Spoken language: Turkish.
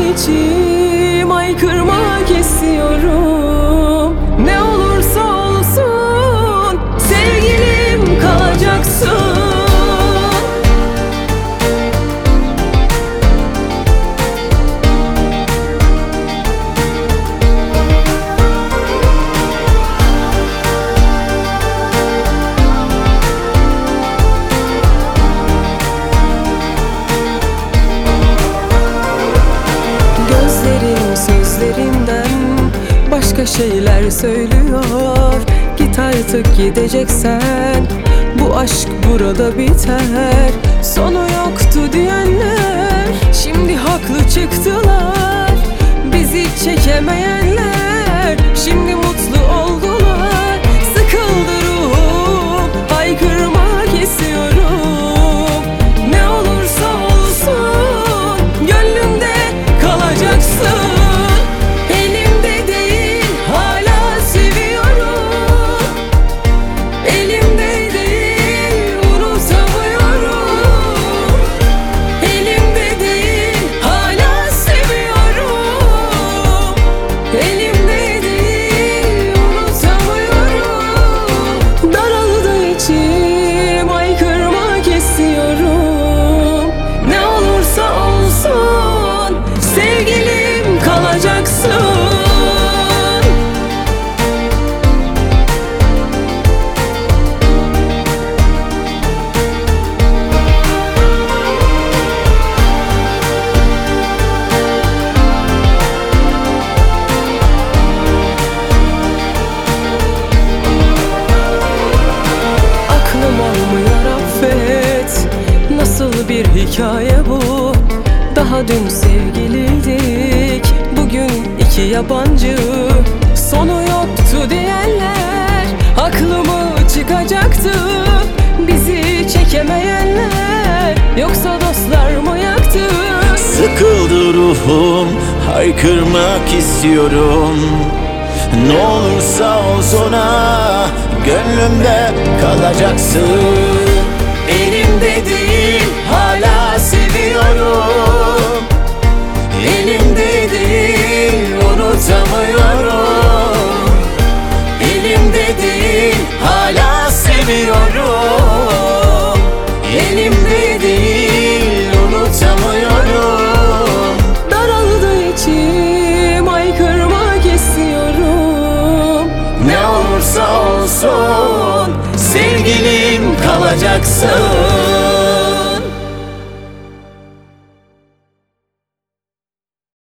içim haykırmak istiyorum. Ne olursa olsun sevgilim kalacaksın. Sözlerimden başka şeyler söylüyor. Git artık gideceksen, bu aşk burada biter. Sonu yoktu diyenler şimdi haklı çıktılar. Bizi çekemeyenler şimdi mutlu oldular. Sıkıldı ruhum, haykırmak istiyorum. Ne olursa olsun gönlümde kalacaksın. Bir hikaye bu. Daha dün sevgiliydik, bugün iki yabancı. Sonu yoktu diyenler haklı mı çıkacaktı? Bizi çekemeyenler yoksa dostlar mı yaktı? Sıkıldı ruhum, haykırmak istiyorum. Ne olursa olsun gönlümde kalacaksın. Elimde değil, hala seviyorum. Elimde değil, unutamıyorum. Elimde değil, hala seviyorum. Elimde değil, unutamıyorum. Daraldı içim, haykırmak istiyorum. Ne olursa olsun sevgilim kalacaksın.